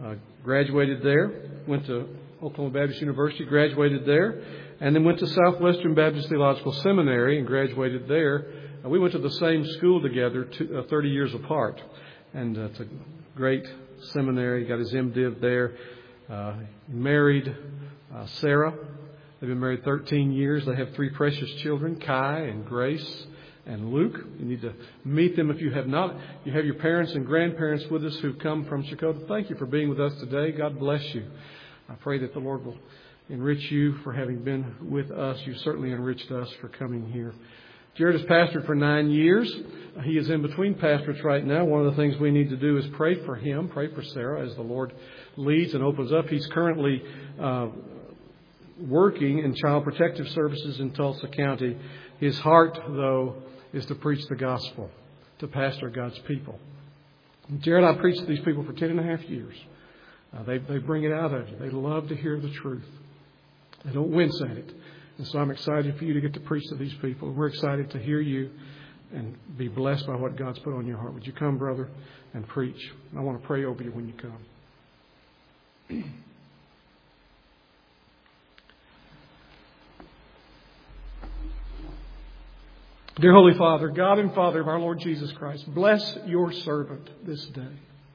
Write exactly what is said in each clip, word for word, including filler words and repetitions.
Uh, graduated there, went to Oklahoma Baptist University, graduated there, and then went to Southwestern Baptist Theological Seminary and graduated there. Uh, we went to the same school together, two, uh, thirty years apart. And uh, it's a great seminary. He got his MDiv there. Uh, married uh, Sarah. They've been married thirteen years. They have three precious children, Kai and Grace and Luke. You need to meet them if you have not. You have your parents and grandparents with us who've come from Chicago. Thank you for being with us today. God bless you. I pray that the Lord will enrich you for having been with us. You've certainly enriched us for coming here. Jared has pastored for nine years. He is in between pastorates right now. One of the things we need to do is pray for him, pray for Sarah as the Lord leads and opens up. He's currently uh, working in Child Protective Services in Tulsa County. His heart, though, is to preach the gospel, to pastor God's people. Jared, I preached to these people for ten and a half years. Uh, they, they bring it out of you. They love to hear the truth. They don't wince at it. And so I'm excited for you to get to preach to these people. We're excited to hear you and be blessed by what God's put on your heart. Would you come, brother, and preach? I want to pray over you when you come. Dear Holy Father, God and Father of our Lord Jesus Christ, bless your servant this day.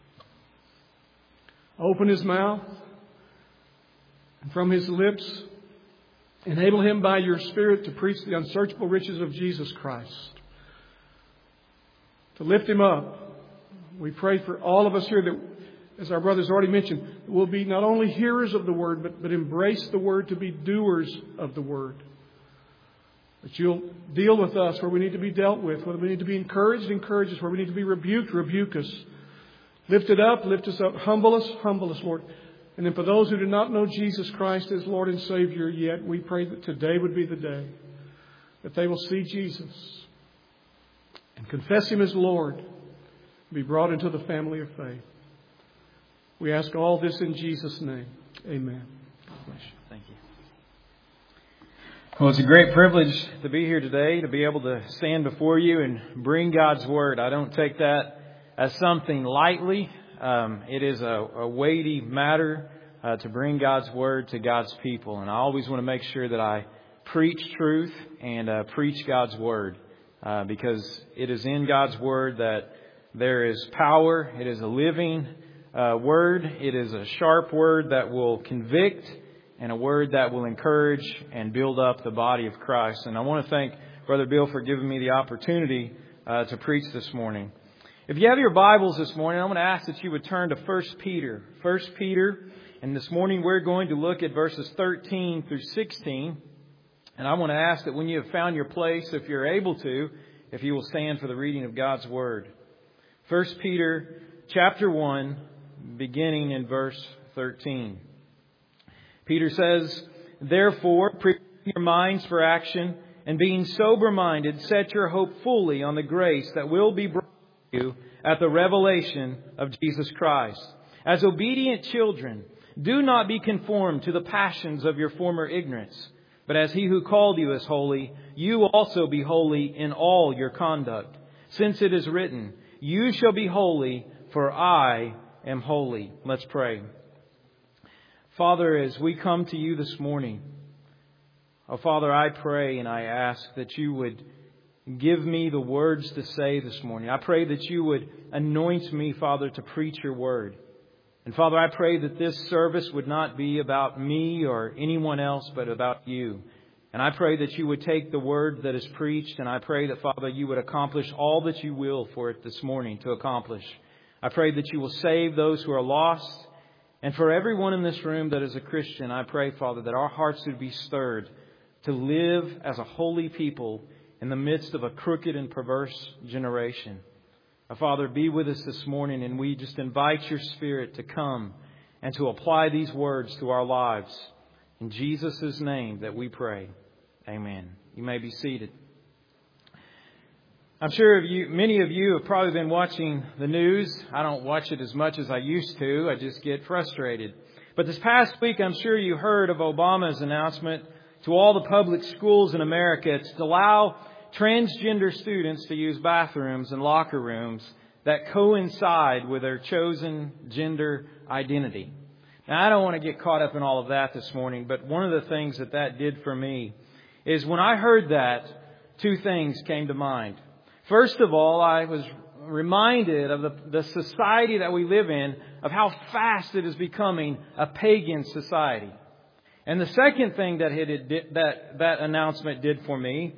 Open his mouth, and from his lips, enable him by your Spirit to preach the unsearchable riches of Jesus Christ. To lift him up. We pray for all of us here that, as our brothers already mentioned, will be not only hearers of the Word, but, but embrace the Word to be doers of the Word. That you'll deal with us where we need to be dealt with. Where we need to be encouraged, encourage us. Where we need to be rebuked, rebuke us. Lift it up, lift us up. Humble us, humble us, Lord. And then for those who do not know Jesus Christ as Lord and Savior yet, we pray that today would be the day that they will see Jesus and confess Him as Lord, be brought into the family of faith. We ask all this in Jesus' name. Amen. God bless you. Thank you. Well, it's a great privilege to be here today, to be able to stand before you and bring God's Word. I don't take that as something lightly. Um, it is a, a weighty matter uh, to bring God's Word to God's people. And I always want to make sure that I preach truth and uh, preach God's Word. Uh, because it is in God's Word that there is power. It is a living uh, Word. It is a sharp Word that will convict and a Word that will encourage and build up the body of Christ. And I want to thank Brother Bill for giving me the opportunity uh, to preach this morning. If you have your Bibles this morning, I'm going to ask that you would turn to First Peter. First Peter, and this morning we're going to look at verses thirteen through sixteen. And I want to ask that when you have found your place, if you're able to, if you will stand for the reading of God's Word. First Peter chapter one, beginning in verse thirteen. Peter says, "Therefore, prepare your minds for action, and being sober-minded, set your hope fully on the grace that will be brought to you at the revelation of Jesus Christ. As obedient children, do not be conformed to the passions of your former ignorance, but as He who called you is holy, you also be holy in all your conduct. Since it is written, 'You shall be holy, for I am holy.'" Let's pray. Father, as we come to you this morning, oh Father, I pray and I ask that you would give me the words to say this morning. I pray that you would anoint me, Father, to preach your word. And Father, I pray that this service would not be about me or anyone else, but about you. And I pray that you would take the word that is preached, and I pray that, Father, you would accomplish all that you will for it this morning to accomplish. I pray that you will save those who are lost. And for everyone in this room that is a Christian, I pray, Father, that our hearts would be stirred to live as a holy people in the midst of a crooked and perverse generation. Father, be with us this morning, and we just invite your Spirit to come and to apply these words to our lives. In Jesus' name that we pray. Amen. You may be seated. I'm sure you, many of you have probably been watching the news. I don't watch it as much as I used to. I just get frustrated. But this past week, I'm sure you heard of Obama's announcement to all the public schools in America to allow transgender students to use bathrooms and locker rooms that coincide with their chosen gender identity. Now, I don't want to get caught up in all of that this morning, but one of the things that that did for me is when I heard that, two things came to mind. First of all, I was reminded of the, the society that we live in, of how fast it is becoming a pagan society. And the second thing that it did, that that announcement did for me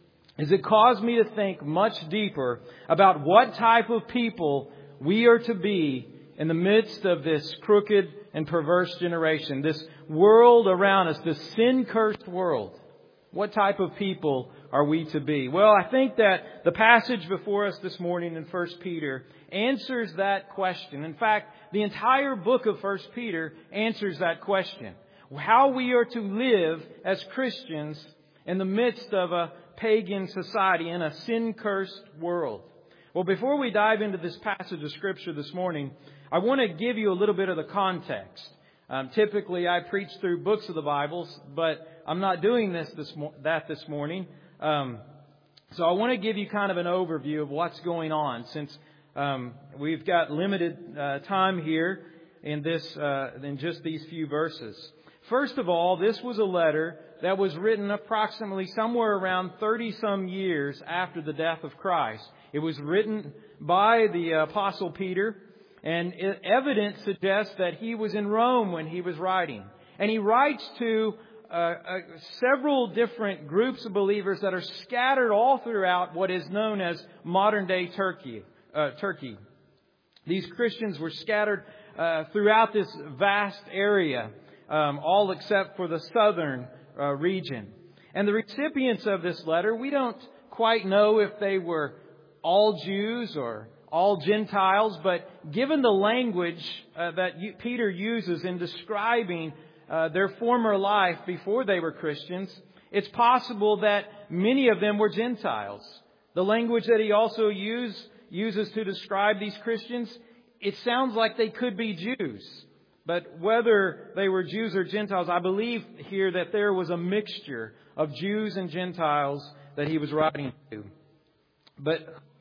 is it caused me to think much deeper about what type of people we are to be in the midst of this crooked and perverse generation, this world around us, this sin-cursed world. What type of people are we to be? Well, I think that the passage before us this morning in First Peter answers that question. In fact, the entire book of First Peter answers that question. How we are to live as Christians in the midst of a pagan society, in a sin-cursed world. Well, before we dive into this passage of Scripture this morning, I want to give you a little bit of the context. Um, typically, I preach through books of the Bibles, but I'm not doing this this mo- that this morning. Um, so I want to give you kind of an overview of what's going on, since um, we've got limited uh, time here in this uh, in just these few verses. First of all, this was a letter that was written approximately somewhere around thirty some years after the death of Christ. It was written by the Apostle Peter, and evidence suggests that he was in Rome when he was writing. And he writes to uh, uh, several different groups of believers that are scattered all throughout what is known as modern-day Turkey. Uh, Turkey. These Christians were scattered uh, throughout this vast area, um, all except for the southern uh, region. And the recipients of this letter, we don't quite know if they were all Jews or all Gentiles, but given the language uh, that Peter uses in describing uh, their former life before they were Christians, it's possible that many of them were Gentiles. The language that he also use, uses to describe these Christians, it sounds like they could be Jews. But whether they were Jews or Gentiles, I believe here that there was a mixture of Jews and Gentiles that he was writing to. But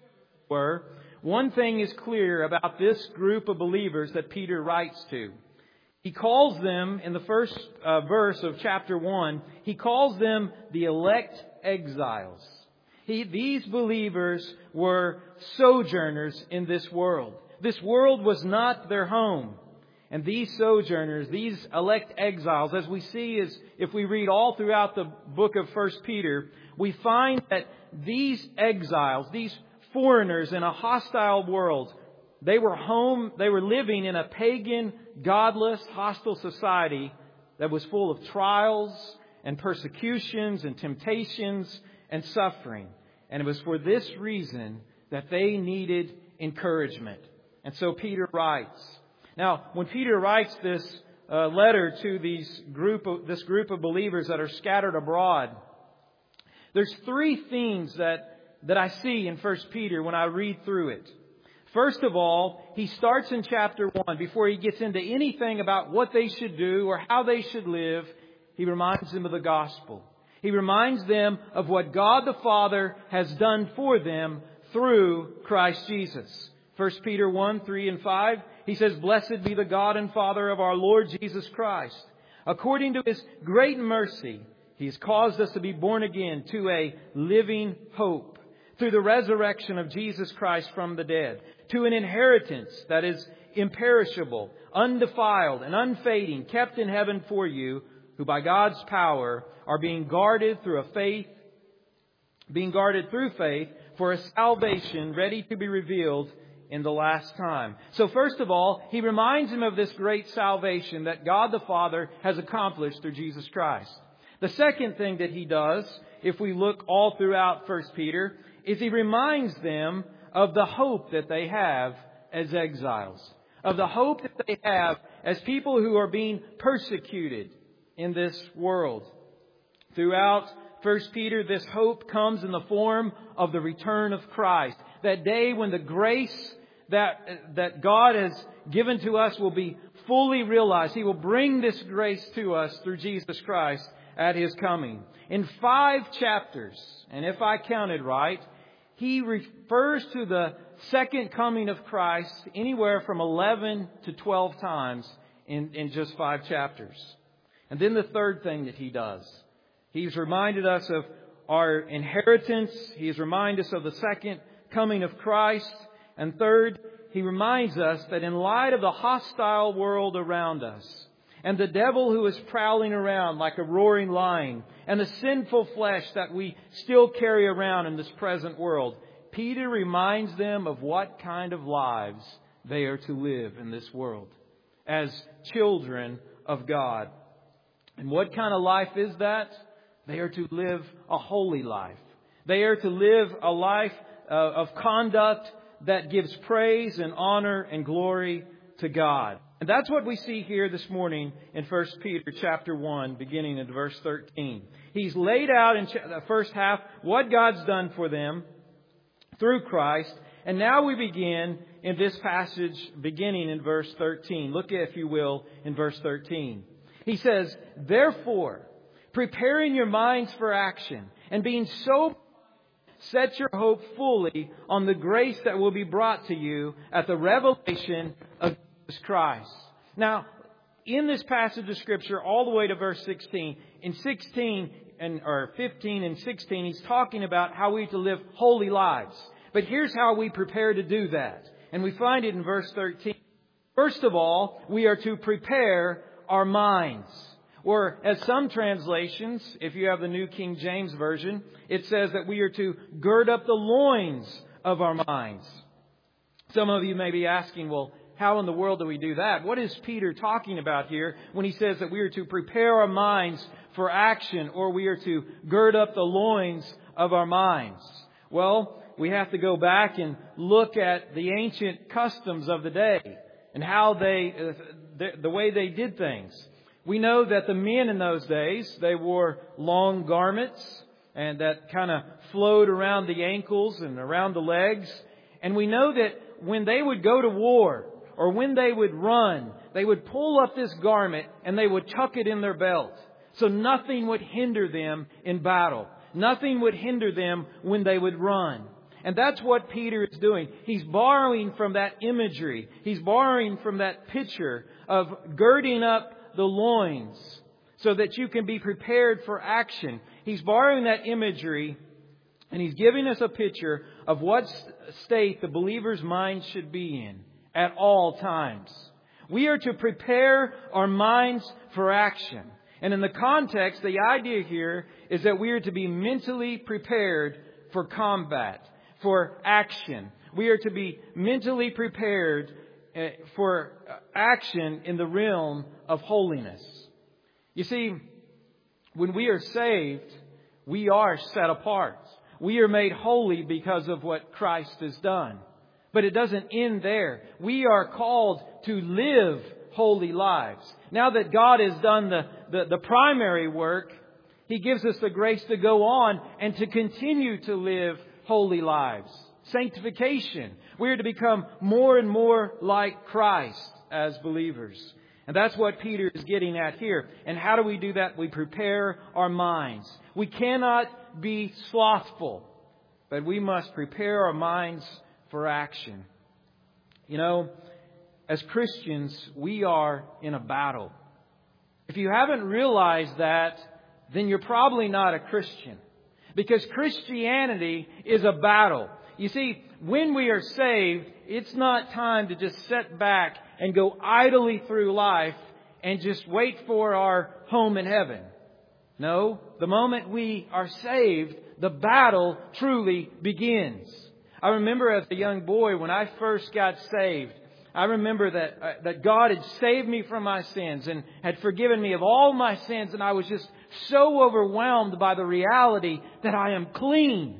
were one thing is clear about this group of believers that Peter writes to. He calls them, in the first uh, verse of chapter one, he calls them the elect exiles. He, these believers were sojourners in this world. This world was not their home. And these sojourners, these elect exiles, as we see is if we read all throughout the book of First Peter, we find that these exiles, these foreigners in a hostile world, they were home, they were living in a pagan, godless, hostile society that was full of trials and persecutions and temptations and suffering. And it was for this reason that they needed encouragement. And so Peter writes. Now, when Peter writes this uh, letter to these group of, this group of believers that are scattered abroad, there's three themes that that I see in First Peter when I read through it. First of all, he starts in chapter one. Before he gets into anything about what they should do or how they should live, he reminds them of the gospel. He reminds them of what God the Father has done for them through Christ Jesus. First Peter one, three and five, he says, "Blessed be the God and Father of our Lord Jesus Christ. According to His great mercy, He has caused us to be born again to a living hope through the resurrection of Jesus Christ from the dead, to an inheritance that is imperishable, undefiled, and unfading, kept in heaven for you, who by God's power are being guarded through a faith, being guarded through faith for a salvation ready to be revealed in the last time." So first of all, he reminds them of this great salvation that God the Father has accomplished through Jesus Christ. The second thing that he does, if we look all throughout First Peter, is he reminds them of the hope that they have as exiles, of the hope that they have as people who are being persecuted in this world. Throughout First Peter, this hope comes in the form of the return of Christ. That day when the grace that, that God has given to us will be fully realized. He will bring this grace to us through Jesus Christ at His coming. In five chapters, and if I counted right, he refers to the second coming of Christ anywhere from eleven to twelve times in, in just five chapters. And then the third thing that He does, He's reminded us of our inheritance. He's reminded us of the second coming of Christ. And third, He reminds us that in light of the hostile world around us, and the devil who is prowling around like a roaring lion, and the sinful flesh that we still carry around in this present world, Peter reminds them of what kind of lives they are to live in this world as children of God. And what kind of life is that? They are to live a holy life. They are to live a life uh, of conduct that gives praise and honor and glory to God. And that's what we see here this morning in First Peter chapter one, beginning in verse thirteen. He's laid out in the first half what God's done for them through Christ. And now we begin in this passage beginning in verse thirteen. Look, if you will, in verse thirteen. He says, "Therefore, preparing your minds for action and being so, set your hope fully on the grace that will be brought to you at the revelation of Jesus Christ." Now, in this passage of Scripture, all the way to verse sixteen, in sixteen and or fifteen and sixteen, he's talking about how we are to live holy lives. But here's how we prepare to do that. And we find it in verse thirteen. First of all, we are to prepare our minds. Or as some translations, if you have the New King James Version, it says that we are to gird up the loins of our minds. Some of you may be asking, well, how in the world do we do that? What is Peter talking about here when he says that we are to prepare our minds for action, or we are to gird up the loins of our minds? Well, we have to go back and look at the ancient customs of the day and how they, uh, the, the way they did things. We know that the men in those days, they wore long garments and that kind of flowed around the ankles and around the legs. And we know that when they would go to war or when they would run, they would pull up this garment and they would tuck it in their belt. So nothing would hinder them in battle. Nothing would hinder them when they would run. And that's what Peter is doing. He's borrowing from that imagery. He's borrowing from that picture of girding up the loins so that you can be prepared for action. He's borrowing that imagery and he's giving us a picture of what state the believer's mind should be in at all times. We are to prepare our minds for action. And in the context, the idea here is that we are to be mentally prepared for combat, for action. We are to be mentally prepared for action in the realm of holiness. You see, when we are saved, we are set apart. We are made holy because of what Christ has done. But it doesn't end there. We are called to live holy lives. Now that God has done the, the, the primary work, He gives us the grace to go on and to continue to live holy lives. Sanctification. We are to become more and more like Christ as believers. And that's what Peter is getting at here. And how do we do that? We prepare our minds. We cannot be slothful, but we must prepare our minds for action. You know, as Christians, we are in a battle. If you haven't realized that, then you're probably not a Christian. Because Christianity is a battle. You see, when we are saved, it's not time to just sit back and go idly through life and just wait for our home in heaven. No, the moment we are saved, the battle truly begins. I remember as a young boy, when I first got saved, I remember that uh, that God had saved me from my sins and had forgiven me of all my sins. And I was just so overwhelmed by the reality that I am clean.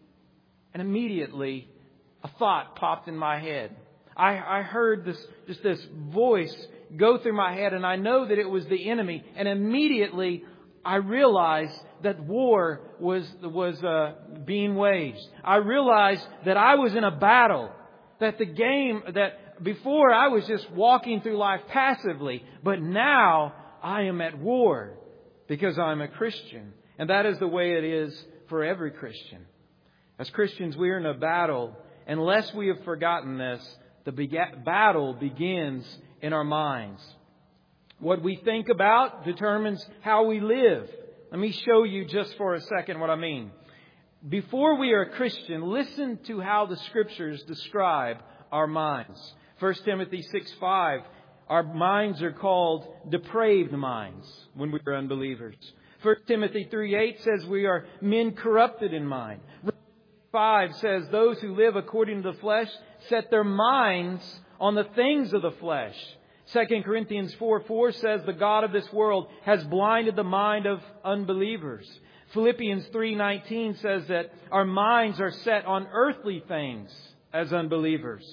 And immediately a thought popped in my head. I, I heard this, just this voice go through my head, and I know that it was the enemy. And immediately I realized that war was, was uh, being waged. I realized that I was in a battle. That the game, that before I was just walking through life passively, but now I am at war because I'm a Christian. And that is the way it is for every Christian. As Christians, we are in a battle, unless we have forgotten this, the bega- battle begins in our minds. What we think about determines how we live. Let me show you just for a second what I mean. Before we are a Christian, listen to how the Scriptures describe our minds. First Timothy six five, our minds are called depraved minds when we are unbelievers. First Timothy three eight says we are men corrupted in mind. five says those who live according to the flesh set their minds on the things of the flesh. Second Corinthians four four says the God of this world has blinded the mind of unbelievers. Philippians three nineteen says that our minds are set on earthly things as unbelievers.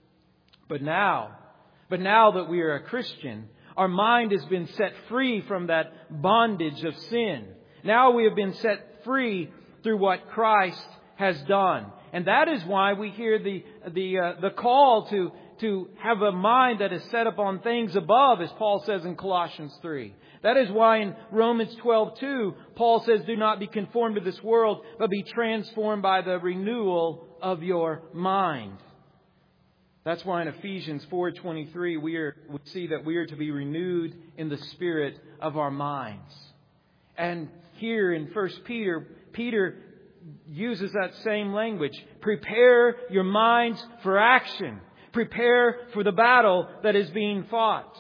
But now, but now that we are a Christian, our mind has been set free from that bondage of sin. Now we have been set free through what Christ has done. And that is why we hear the the uh, the call to to have a mind that is set upon things above, as Paul says in Colossians three. That is why in Romans twelve two, Paul says, do not be conformed to this world, but be transformed by the renewal of your mind. That's why in Ephesians four twenty-three, we are we see that we are to be renewed in the spirit of our minds. And here in First Peter, Peter uses that same language. Prepare your minds for action. Prepare for the battle that is being fought.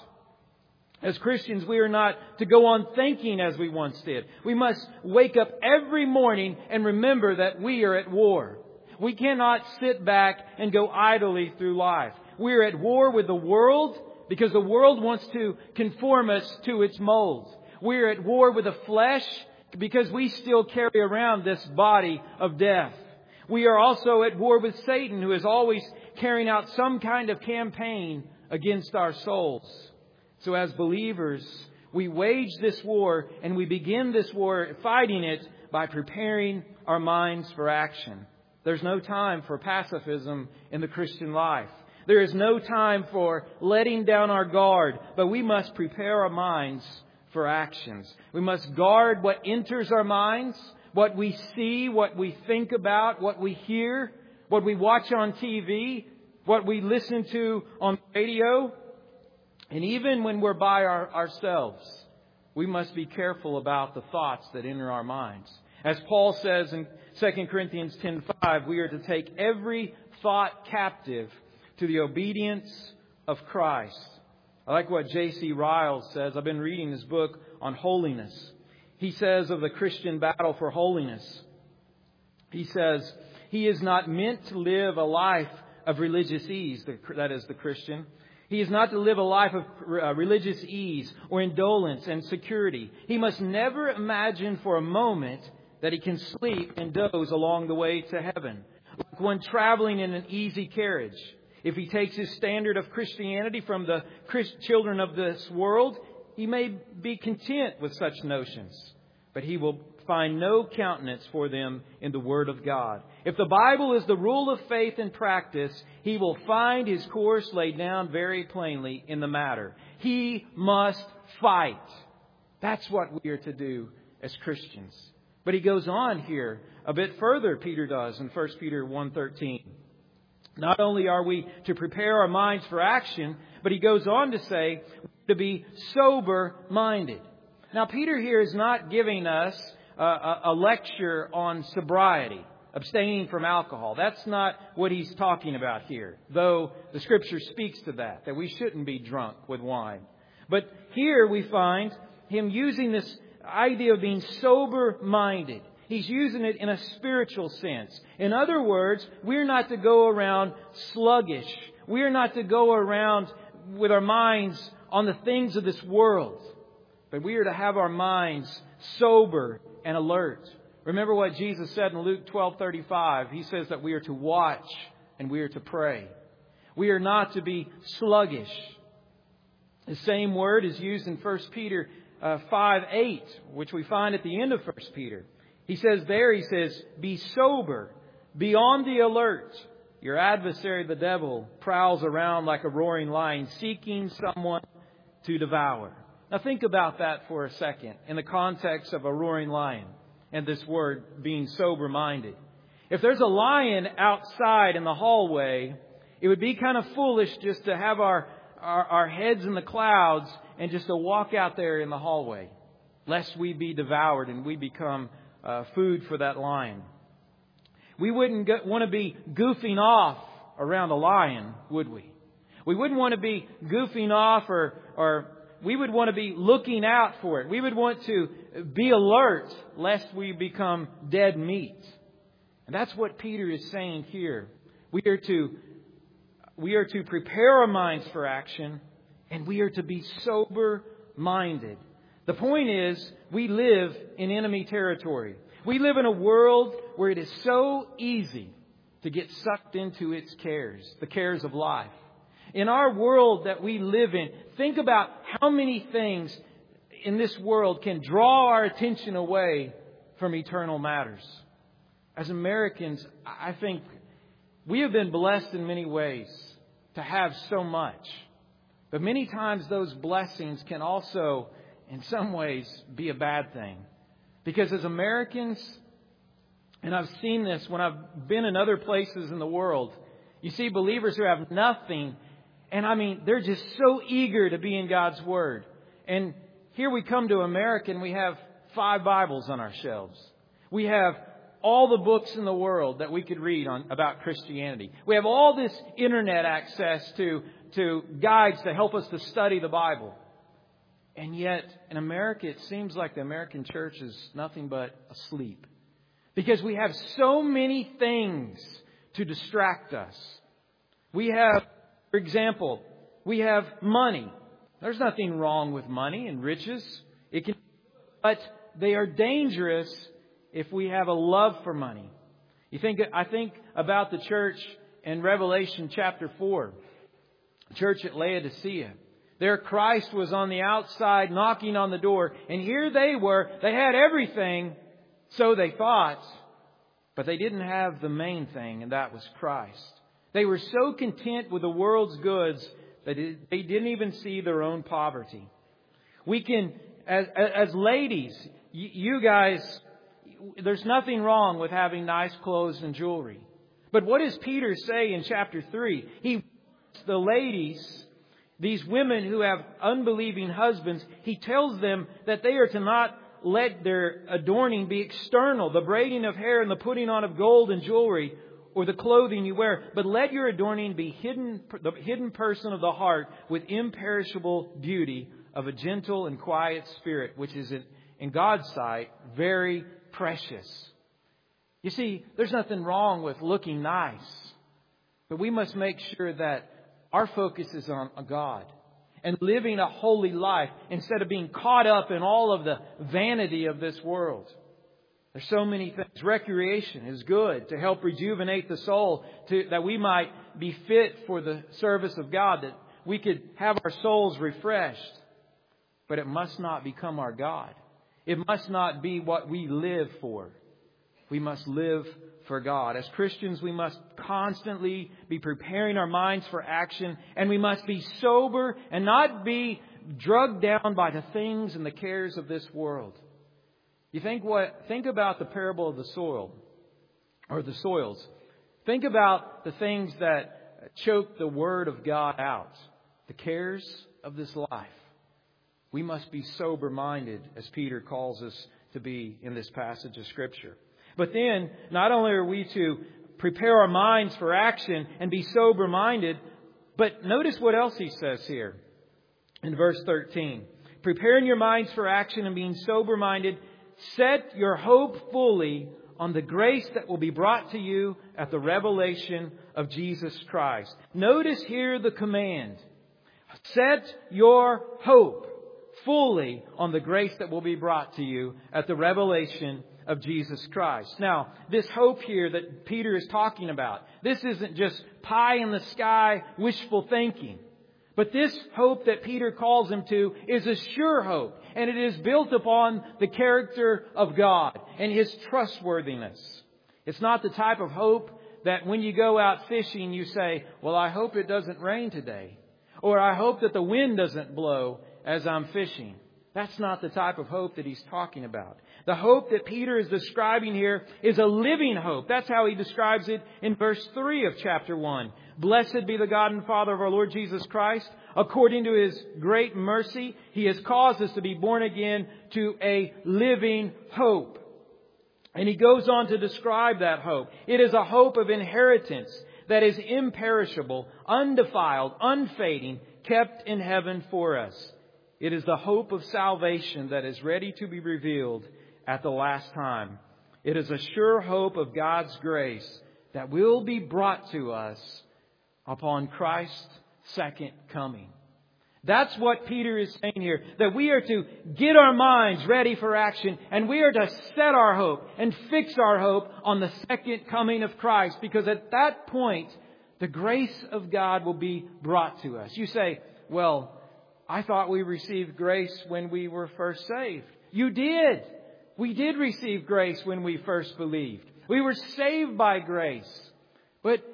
As Christians, we are not to go on thinking as we once did. We must wake up every morning and remember that we are at war. We cannot sit back and go idly through life. We are at war with the world because the world wants to conform us to its mold. We are at war with the flesh because we still carry around this body of death. We are also at war with Satan, who is always carrying out some kind of campaign against our souls. So as believers, we wage this war, and we begin this war fighting it by preparing our minds for action. There's no time for pacifism in the Christian life. There is no time for letting down our guard, but we must prepare our minds for actions. We must guard what enters our minds, what we see, what we think about, what we hear, what we watch on T V, what we listen to on radio. And even when we're by our, ourselves, we must be careful about the thoughts that enter our minds. As Paul says in Second Corinthians ten five, we are to take every thought captive to the obedience of Christ. I like what J C Ryle says. I've been reading his book on holiness. He says of the Christian battle for holiness, he says, he is not meant to live a life of religious ease, that is the Christian. He is not to live a life of religious ease or indolence and security. He must never imagine for a moment that he can sleep and doze along the way to heaven, like one traveling in an easy carriage. If he takes his standard of Christianity from the children of this world, he may be content with such notions, but he will find no countenance for them in the Word of God. If the Bible is the rule of faith and practice, he will find his course laid down very plainly in the matter. He must fight. That's what we are to do as Christians. But he goes on here a bit further, Peter does, in First Peter one thirteen. Not only are we to prepare our minds for action, but he goes on to say to be sober-minded. Now, Peter here is not giving us a, a lecture on sobriety, abstaining from alcohol. That's not what he's talking about here, though the Scripture speaks to that, that we shouldn't be drunk with wine. But here we find him using this idea of being sober-minded. He's using it in a spiritual sense. In other words, we're not to go around sluggish. We're not to go around with our minds on the things of this world. But we are to have our minds sober and alert. Remember what Jesus said in Luke twelve thirty-five. He says that we are to watch and we are to pray. We are not to be sluggish. The same word is used in First Peter five eight, which we find at the end of First Peter. He says there, he says, be sober, be on the alert. Your adversary, the devil, prowls around like a roaring lion, seeking someone to devour. Now think about that for a second in the context of a roaring lion and this word being sober-minded. If there's a lion outside in the hallway, it would be kind of foolish just to have our, our, our heads in the clouds and just to walk out there in the hallway, lest we be devoured and we become uh, food for that lion. We wouldn't go, want to be goofing off around a lion, would we? We wouldn't want to be goofing off or, or we would want to be looking out for it. We would want to be alert lest we become dead meat. And that's what Peter is saying here. We are to, we are to prepare our minds for action, and we are to be sober-minded. The point is, we live in enemy territory. We live in a world where it is so easy to get sucked into its cares, the cares of life. In our world that we live in, think about how many things in this world can draw our attention away from eternal matters. As Americans, I think we have been blessed in many ways to have so much. But many times those blessings can also, in some ways, be a bad thing. Because as Americans, and I've seen this when I've been in other places in the world, you see believers who have nothing. And I mean, they're just so eager to be in God's Word. And here we come to America and we have five Bibles on our shelves. We have all the books in the world that we could read on about Christianity. We have all this internet access to, to guides to help us to study the Bible. And yet, in America, it seems like the American church is nothing but asleep. Because we have so many things to distract us. We have, for example, we have money. There's nothing wrong with money and riches. It can, but they are dangerous if we have a love for money. You think, I think about the church in Revelation chapter four, the church at Laodicea. There Christ was on the outside knocking on the door. And here they were. They had everything, so they thought. But they didn't have the main thing, and that was Christ. They were so content with the world's goods that it, they didn't even see their own poverty. We can, as, as ladies, you, you guys, there's nothing wrong with having nice clothes and jewelry. But what does Peter say in chapter three? He wants the ladies, these women who have unbelieving husbands, he tells them that they are to not let their adorning be external, the braiding of hair and the putting on of gold and jewelry, or the clothing you wear, but let your adorning be hidden, the hidden person of the heart with imperishable beauty of a gentle and quiet spirit, which is in, in God's sight very precious. You see, there's nothing wrong with looking nice, but we must make sure that our focus is on God and living a holy life instead of being caught up in all of the vanity of this world. There's so many things. Recreation is good to help rejuvenate the soul, to, that we might be fit for the service of God, that we could have our souls refreshed. But it must not become our God. It must not be what we live for. We must live for God. As Christians, we must constantly be preparing our minds for action, and we must be sober and not be drugged down by the things and the cares of this world. You think what? Think about the parable of the soil, or the soils. Think about the things that choke the Word of God out. The cares of this life. We must be sober-minded, as Peter calls us to be in this passage of Scripture. But then, not only are we to prepare our minds for action and be sober-minded, but notice what else he says here in verse thirteen. Preparing your minds for action and being sober-minded, set your hope fully on the grace that will be brought to you at the revelation of Jesus Christ. Notice here the command. Set your hope fully on the grace that will be brought to you at the revelation of Jesus Christ. Now, this hope here that Peter is talking about, this isn't just pie in the sky wishful thinking. But this hope that Peter calls him to is a sure hope. And it is built upon the character of God and His trustworthiness. It's not the type of hope that when you go out fishing, you say, well, I hope it doesn't rain today. Or I hope that the wind doesn't blow as I'm fishing. That's not the type of hope that he's talking about. The hope that Peter is describing here is a living hope. That's how he describes it in verse three of chapter one. Blessed be the God and Father of our Lord Jesus Christ. According to His great mercy, He has caused us to be born again to a living hope. And he goes on to describe that hope. It is a hope of inheritance that is imperishable, undefiled, unfading, kept in heaven for us. It is the hope of salvation that is ready to be revealed at the last time. It is a sure hope of God's grace that will be brought to us upon Christ's second coming. That's what Peter is saying here, that we are to get our minds ready for action, and we are to set our hope and fix our hope on the second coming of Christ, because at that point, the grace of God will be brought to us. You say, well, I thought we received grace when we were first saved. You did. We did receive grace when we first believed. We were saved by grace. But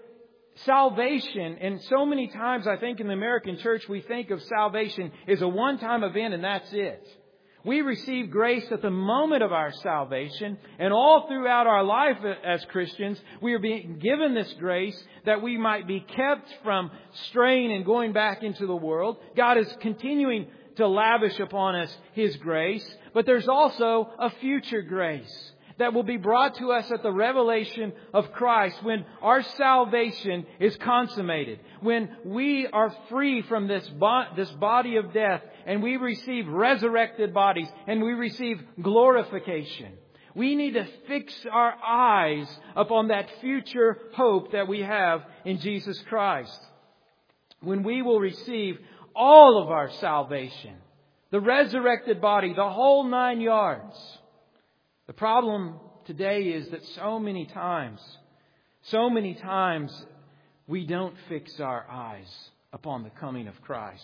salvation, and so many times I think in the American church we think of salvation as a one-time event and that's it. We receive grace at the moment of our salvation, and all throughout our life as Christians, we are being given this grace that we might be kept from straying and going back into the world. God is continuing to lavish upon us His grace, but there's also a future grace that will be brought to us at the revelation of Christ when our salvation is consummated. When we are free from this, bo- this body of death and we receive resurrected bodies and we receive glorification. We need to fix our eyes upon that future hope that we have in Jesus Christ. When we will receive all of our salvation, the resurrected body, the whole nine yards. The problem today is that so many times, so many times we don't fix our eyes upon the coming of Christ.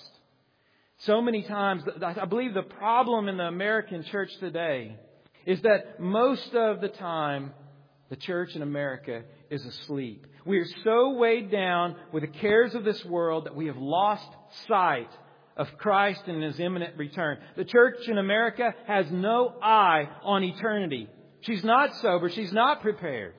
So many times, I believe the problem in the American church today is that most of the time the church in America is asleep. We are so weighed down with the cares of this world that we have lost sight of Christ and His imminent return. The church in America has no eye on eternity. She's not sober. She's not prepared.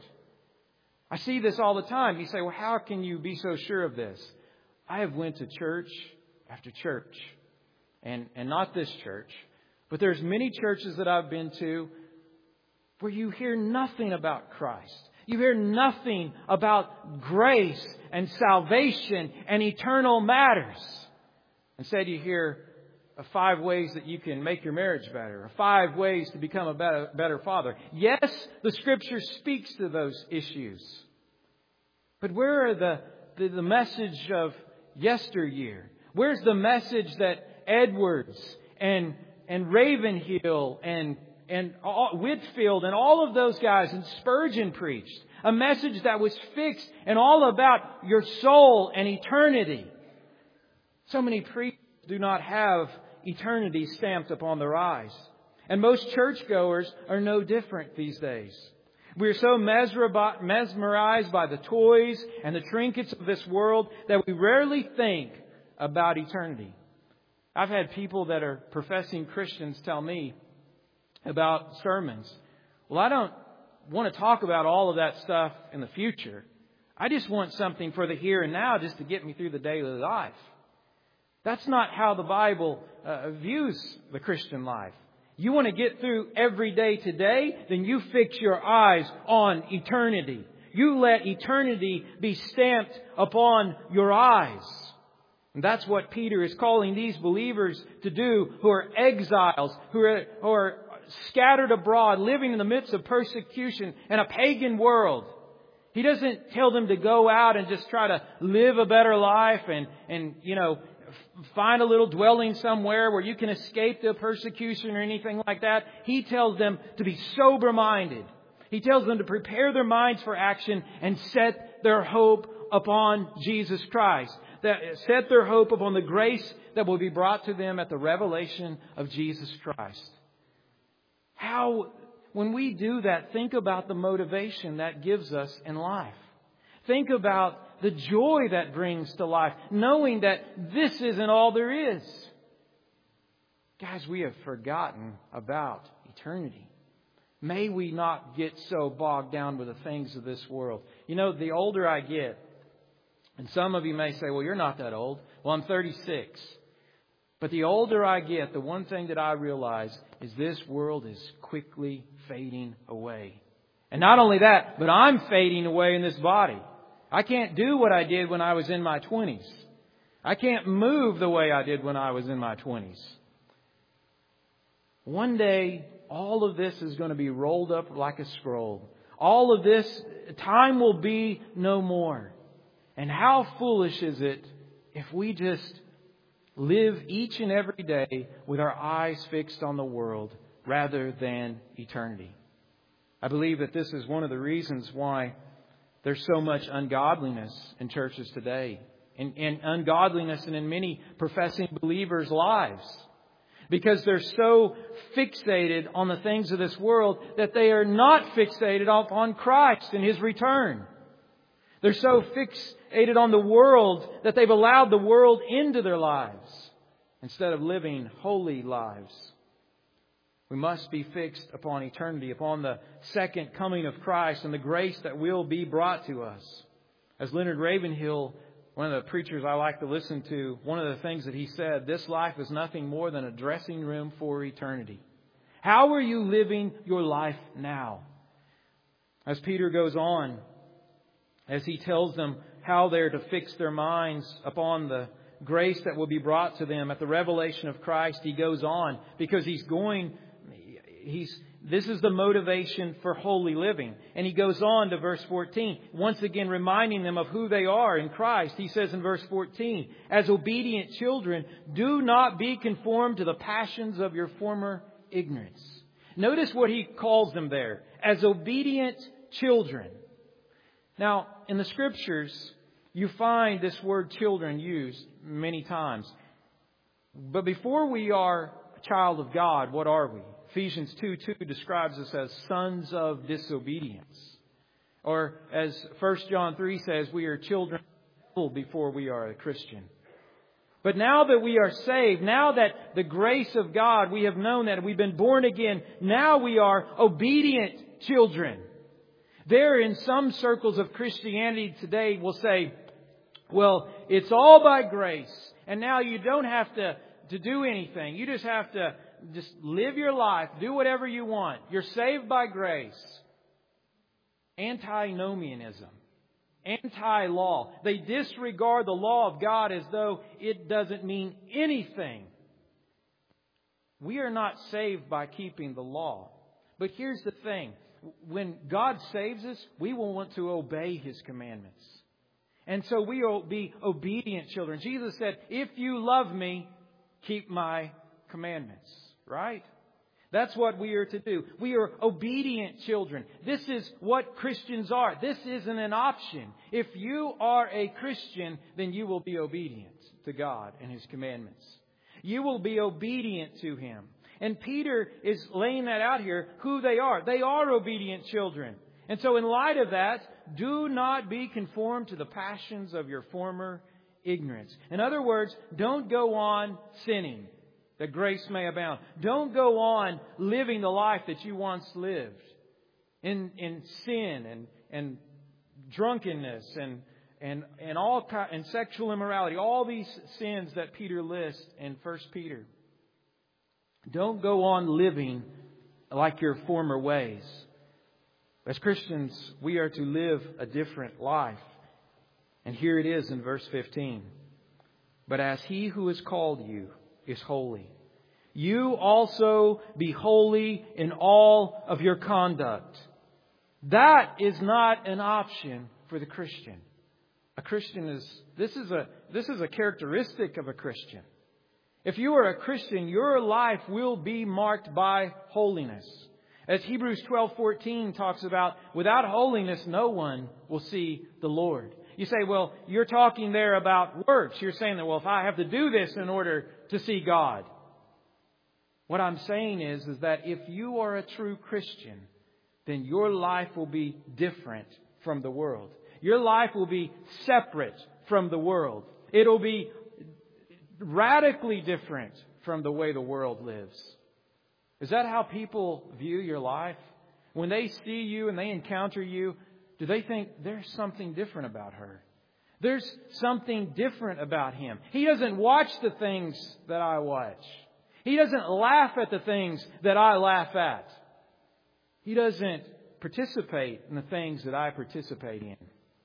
I see this all the time. You say, well, how can you be so sure of this? I have went to church after church. And, and not this church. But there's many churches that I've been to where you hear nothing about Christ. You hear nothing about grace and salvation and eternal matters. Instead, you hear of five ways that you can make your marriage better, or five ways to become a better, better father. Yes, the Scripture speaks to those issues. But where are the, the, the message of yesteryear? Where's the message that Edwards and, and Ravenhill and, and Whitfield and all of those guys and Spurgeon preached? A message that was fixed and all about your soul and eternity. So many preachers do not have eternity stamped upon their eyes. And most churchgoers are no different these days. We are so mesmerized by the toys and the trinkets of this world that we rarely think about eternity. I've had people that are professing Christians tell me about sermons. Well, I don't want to talk about all of that stuff in the future. I just want something for the here and now just to get me through the daily life. That's not how the Bible uh, views the Christian life. You want to get through every day today, then you fix your eyes on eternity. You let eternity be stamped upon your eyes. And that's what Peter is calling these believers to do who are exiles, who are, who are scattered abroad, living in the midst of persecution and a pagan world. He doesn't tell them to go out and just try to live a better life and, and you know, find a little dwelling somewhere where you can escape the persecution or anything like that. He tells them to be sober-minded. He tells them to prepare their minds for action and set their hope upon Jesus Christ. That set their hope upon the grace that will be brought to them at the revelation of Jesus Christ. How, when we do that, think about the motivation that gives us in life. Think about the joy that brings to life, knowing that this isn't all there is. Guys, guys, we have forgotten about eternity. May we not get so bogged down with the things of this world. You know, the older I get, and some of you may say, well, you're not that old. Well, I'm thirty-six. But the older I get, the one thing that I realize is this world is quickly fading away. And not only that, but I'm fading away in this body. I can't do what I did when I was in my twenties. I can't move the way I did when I was in my twenties. One day, all of this is going to be rolled up like a scroll. All of this, time will be no more. And how foolish is it if we just live each and every day with our eyes fixed on the world rather than eternity? I believe that this is one of the reasons why there's so much ungodliness in churches today. And, and ungodliness and in many professing believers' lives. Because they're so fixated on the things of this world that they are not fixated on Christ and His return. They're so fixated on the world that they've allowed the world into their lives instead of living holy lives. We must be fixed upon eternity, upon the second coming of Christ and the grace that will be brought to us. As Leonard Ravenhill, one of the preachers I like to listen to, one of the things that he said, this life is nothing more than a dressing room for eternity. How are you living your life now? As Peter goes on, as he tells them how they're to fix their minds upon the grace that will be brought to them at the revelation of Christ, he goes on because he's going, he's This is the motivation for holy living. And he goes on to verse fourteen, once again reminding them of who they are in Christ. He says in verse fourteen, as obedient children, do not be conformed to the passions of your former ignorance. Notice what he calls them there, as obedient children. Now, in the Scriptures, you find this word children used many times. But before we are a child of God, what are we? Ephesians two two describes us as sons of disobedience. Or as First John three says, we are children before we are a Christian. But now that we are saved, now that the grace of God, we have known that we've been born again, now we are obedient children. There in some circles of Christianity today will say, well, it's all by grace. And now you don't have to, to do anything. You just have to just live your life. Do whatever you want. You're saved by grace. Antinomianism. Anti-law. They disregard the law of God as though it doesn't mean anything. We are not saved by keeping the law. But here's the thing. When God saves us, we will want to obey His commandments. And so we will be obedient children. Jesus said, if you love me, keep my commandments. Right? That's what we are to do. We are obedient children. This is what Christians are. This isn't an option. If you are a Christian, then you will be obedient to God and His commandments. You will be obedient to Him. And Peter is laying that out here, who they are. They are obedient children. And so in light of that, do not be conformed to the passions of your former ignorance. In other words, don't go on sinning, that grace may abound. Don't go on living the life that you once lived in in sin and and drunkenness and and and all and sexual immorality. All these sins that Peter lists in First Peter. Don't go on living like your former ways. As Christians, we are to live a different life. And here it is in verse fifteen. But as He who has called you is holy, you also be holy in all of your conduct. That is not an option for the Christian. A Christian is, this is a, this is a characteristic of a Christian. If you are a Christian, your life will be marked by holiness. As Hebrews twelve fourteen talks about, without holiness, no one will see the Lord. You say, well, you're talking there about works. You're saying that, well, if I have to do this in order to see God. What I'm saying is, is that if you are a true Christian, then your life will be different from the world. Your life will be separate from the world. It'll be radically different from the way the world lives? Is that how people view your life? When they see you and they encounter you, do they think there's something different about her? There's something different about him. He doesn't watch the things that I watch. He doesn't laugh at the things that I laugh at. He doesn't participate in the things that I participate in.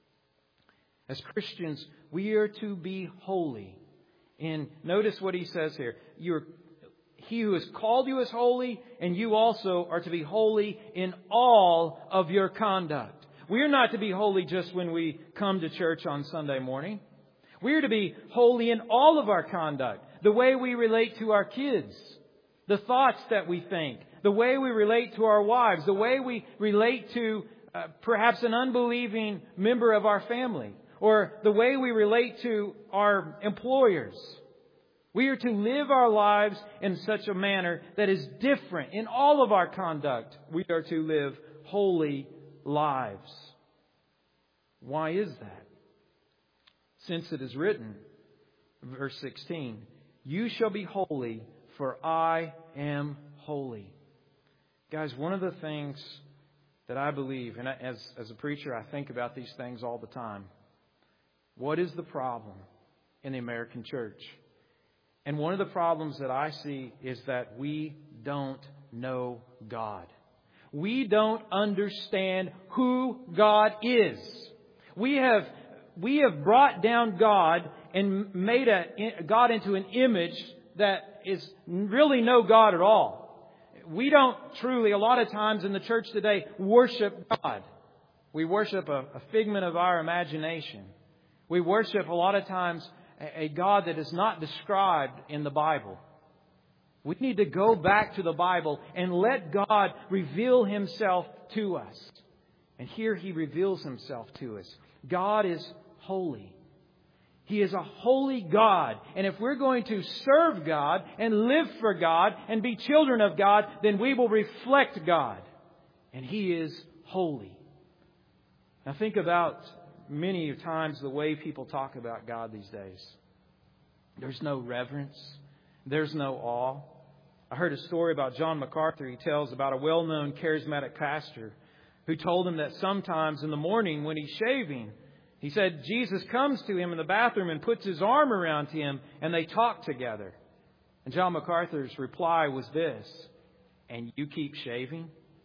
As Christians, we are to be holy. And notice what he says here. You're, he who has called you is holy, and you also are to be holy in all of your conduct. We are not to be holy just when we come to church on Sunday morning. We are to be holy in all of our conduct. The way we relate to our kids, the thoughts that we think, the way we relate to our wives, the way we relate to uh, perhaps an unbelieving member of our family, or the way we relate to our employers. We are to live our lives in such a manner that is different. In all of our conduct, we are to live holy lives. Why is that? Since it is written, verse sixteen, you shall be holy, for I am holy. Guys, one of the things that I believe, and as, as a preacher, I think about these things all the time. What is the problem in the American church? And one of the problems that I see is that we don't know God. We don't understand who God is. We have we have brought down God and made a, God into an image that is really no God at all. We don't truly, a lot of times in the church today, worship God. We worship a, a figment of our imagination. We worship a lot of times a, a God that is not described in the Bible. We need to go back to the Bible and let God reveal Himself to us. And here He reveals Himself to us. God is holy. He is a holy God. And if we're going to serve God and live for God and be children of God, then we will reflect God. And He is holy. Now think about many times the way people talk about God these days. There's no reverence. There's no awe. I heard a story about John MacArthur. He tells about a well-known charismatic pastor who told him that sometimes in the morning when he's shaving, he said Jesus comes to him in the bathroom and puts His arm around him and they talk together. And John MacArthur's reply was this, and you keep shaving?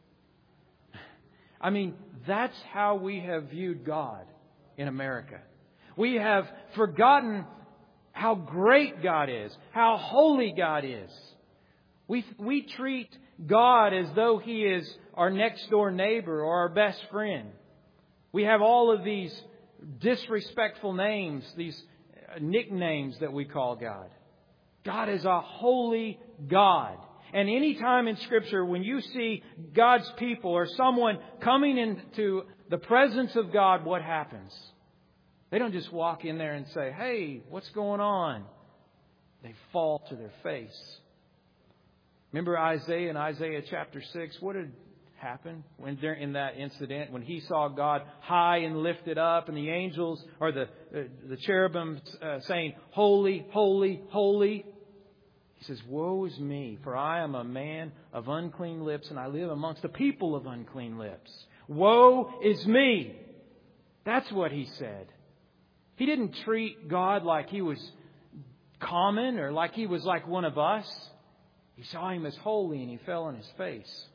I mean, that's how we have viewed God in America. We have forgotten how great God is, how holy God is. We we treat God as though He is our next door neighbor or our best friend. We have all of these disrespectful names, these nicknames that we call God. God is a holy God. And any time in Scripture when you see God's people or someone coming into the presence of God, what happens? They don't just walk in there and say, hey, what's going on? They fall to their face. Remember Isaiah in Isaiah chapter six? What did happen when there in that incident when he saw God high and lifted up and the angels or the the, the cherubim uh, saying, holy, holy, holy? He says, woe is me, for I am a man of unclean lips and I live amongst a people of unclean lips. Woe is me. That's what he said. He didn't treat God like He was common or like He was like one of us. He saw Him as holy and He fell on His face.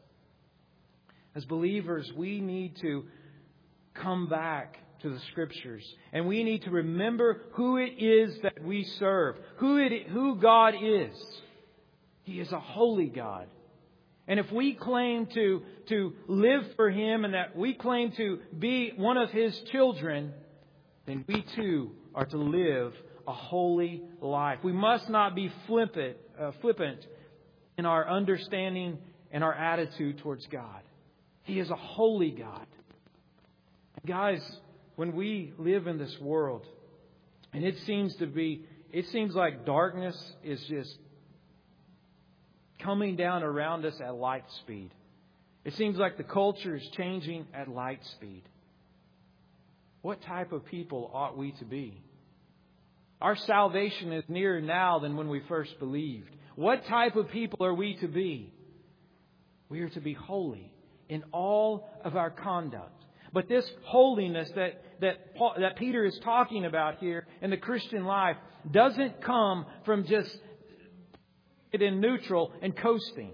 As believers, we need to come back to the Scriptures. And we need to remember who it is that we serve. Who it, who God is. He is a holy God. And if we claim to, to live for Him and that we claim to be one of His children, then we too are to live a holy life. We must not be flippant, uh, flippant in our understanding and our attitude towards God. He is a holy God. Guys, when we live in this world, and it seems to be, it seems like darkness is just coming down around us at light speed. It seems like the culture is changing at light speed. What type of people ought we to be? Our salvation is nearer now than when we first believed. What type of people are we to be? We are to be holy in all of our conduct. But this holiness that, that, Paul, that Peter is talking about here in the Christian life doesn't come from just it in neutral and coasting.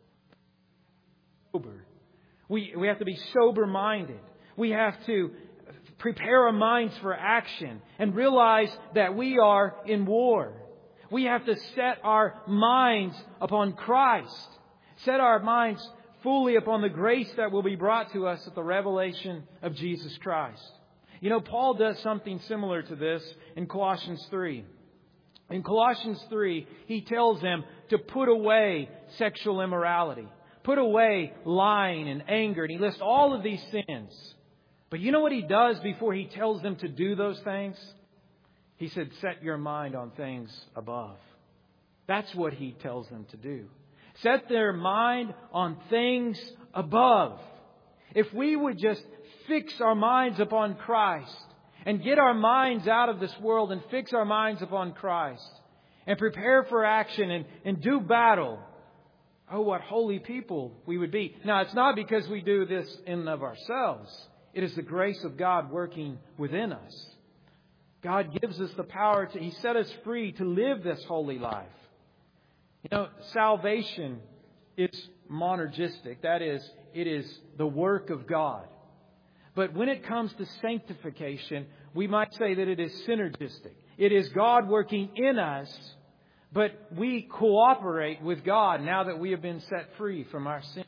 Sober. We, we have to be sober-minded. We have to prepare our minds for action and realize that we are in war. We have to set our minds upon Christ. Set our minds fully upon the grace that will be brought to us at the revelation of Jesus Christ. You know, Paul does something similar to this in Colossians three. In Colossians three, he tells them to put away sexual immorality. Put away lying and anger. And he lists all of these sins. But you know what he does before he tells them to do those things? He said, set your mind on things above. That's what he tells them to do. Set their mind on things above. If we would just fix our minds upon Christ and get our minds out of this world and fix our minds upon Christ and prepare for action and, and do battle, oh, what holy people we would be. Now, it's not because we do this in and of ourselves. It is the grace of God working within us. God gives us the power to, He set us free to live this holy life. You know, salvation is monergistic. That is, it is the work of God. But when it comes to sanctification, we might say that it is synergistic. It is God working in us, but we cooperate with God now that we have been set free from our sin.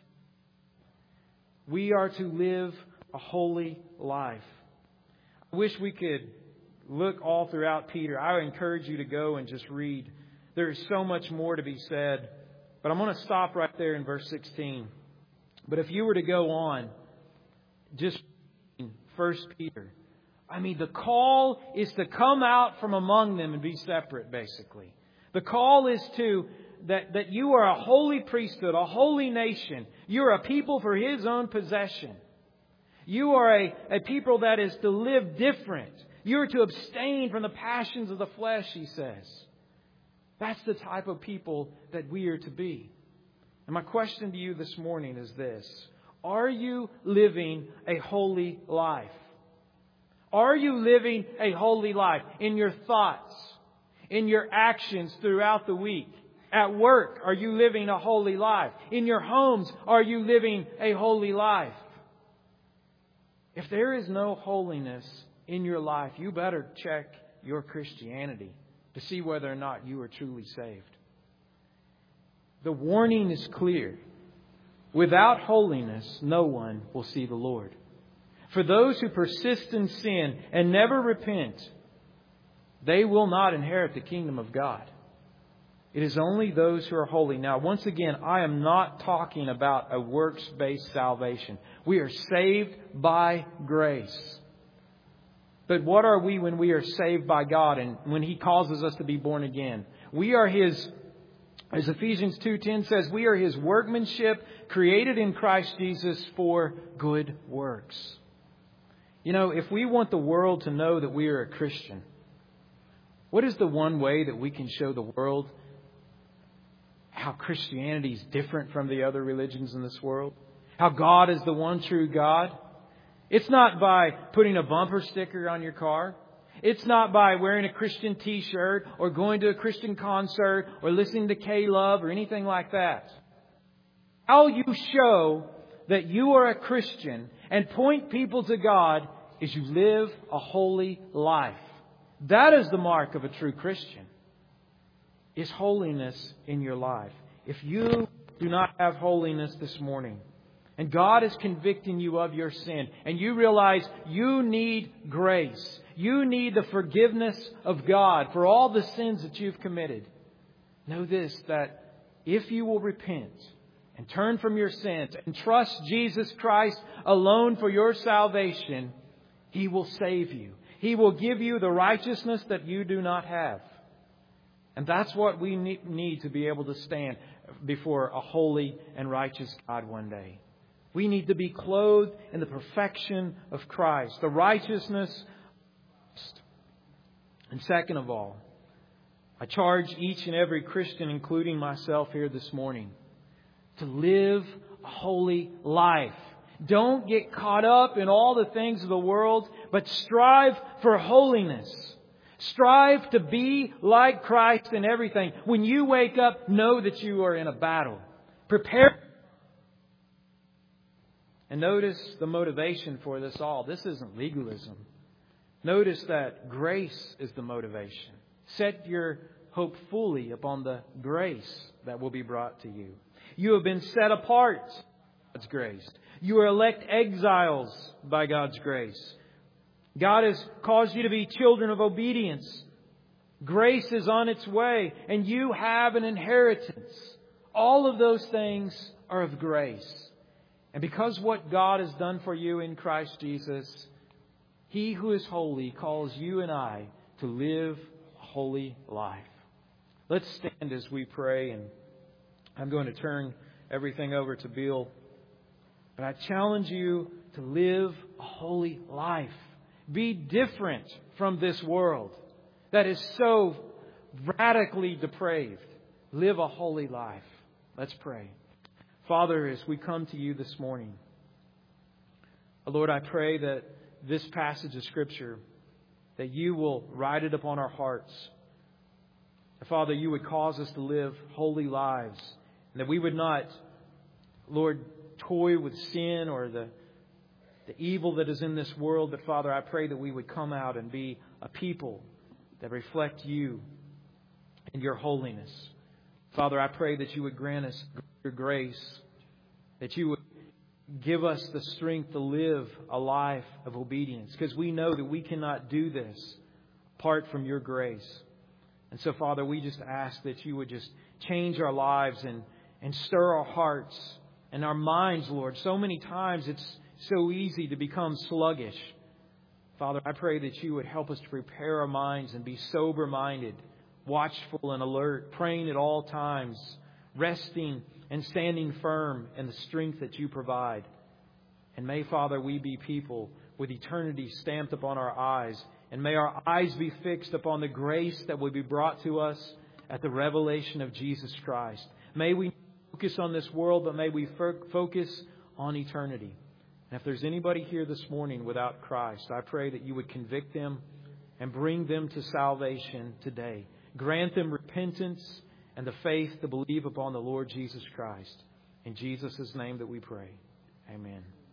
We are to live a holy life. I wish we could look all throughout Peter. I would encourage you to go and just read. There is so much more to be said. But I'm going to stop right there in verse sixteen. But if you were to go on, just First Peter. I mean, the call is to come out from among them and be separate, basically. The call is to that, that you are a holy priesthood, a holy nation. You're a people for His own possession. You are a, a people that is to live different. You are to abstain from the passions of the flesh, he says. That's the type of people that we are to be. And my question to you this morning is this. Are you living a holy life? Are you living a holy life in your thoughts, in your actions throughout the week? At work, are you living a holy life? In your homes, are you living a holy life? If there is no holiness in your life, you better check your Christianity to see whether or not you are truly saved. The warning is clear. Without holiness, no one will see the Lord. For those who persist in sin and never repent, they will not inherit the kingdom of God. It is only those who are holy. Now, once again, I am not talking about a works-based salvation. We are saved by grace. But what are we when we are saved by God and when He causes us to be born again? We are His, as Ephesians two ten says, we are His workmanship created in Christ Jesus for good works. You know, if we want the world to know that we are a Christian, what is the one way that we can show the world how Christianity is different from the other religions in this world? How God is the one true God? It's not by putting a bumper sticker on your car. It's not by wearing a Christian t-shirt or going to a Christian concert or listening to K-Love or anything like that. How you show that you are a Christian and point people to God is you live a holy life. That is the mark of a true Christian. Is holiness in your life. If you do not have holiness this morning, and God is convicting you of your sin, and you realize you need grace, you need the forgiveness of God for all the sins that you've committed, know this, that if you will repent and turn from your sins and trust Jesus Christ alone for your salvation, He will save you. He will give you the righteousness that you do not have. And that's what we need to be able to stand before a holy and righteous God one day. We need to be clothed in the perfection of Christ, the righteousness. And second of all, I charge each and every Christian, including myself here this morning, to live a holy life. Don't get caught up in all the things of the world, but strive for holiness. Strive to be like Christ in everything. When you wake up, know that you are in a battle. Prepare. And notice the motivation for this all. This isn't legalism. Notice that grace is the motivation. Set your hope fully upon the grace that will be brought to you. You have been set apart by God's grace. You are elect exiles by God's grace. God has caused you to be children of obedience. Grace is on its way, and you have an inheritance. All of those things are of grace. And because what God has done for you in Christ Jesus, He who is holy calls you and I to live a holy life. Let's stand as we pray, and I'm going to turn everything over to Bill. But I challenge you to live a holy life. Be different from this world that is so radically depraved. Live a holy life. Let's pray. Father, as we come to You this morning, Lord, I pray that this passage of Scripture, that You will write it upon our hearts. Father, You would cause us to live holy lives, and that we would not, Lord, toy with sin or the, the evil that is in this world. But Father, I pray that we would come out and be a people that reflect You and Your holiness. Father, I pray that You would grant us Your grace, that You would give us the strength to live a life of obedience, because we know that we cannot do this apart from Your grace. And so, Father, we just ask that You would just change our lives and, and stir our hearts and our minds, Lord. So many times it's so easy to become sluggish. Father, I pray that You would help us to prepare our minds and be sober-minded, watchful and alert, praying at all times, resting and standing firm in the strength that You provide. And may, Father, we be people with eternity stamped upon our eyes. And may our eyes be fixed upon the grace that will be brought to us at the revelation of Jesus Christ. May we focus on this world, but may we focus on eternity. And if there's anybody here this morning without Christ, I pray that You would convict them and bring them to salvation today. Grant them repentance and the faith to believe upon the Lord Jesus Christ. In Jesus' name that we pray. Amen.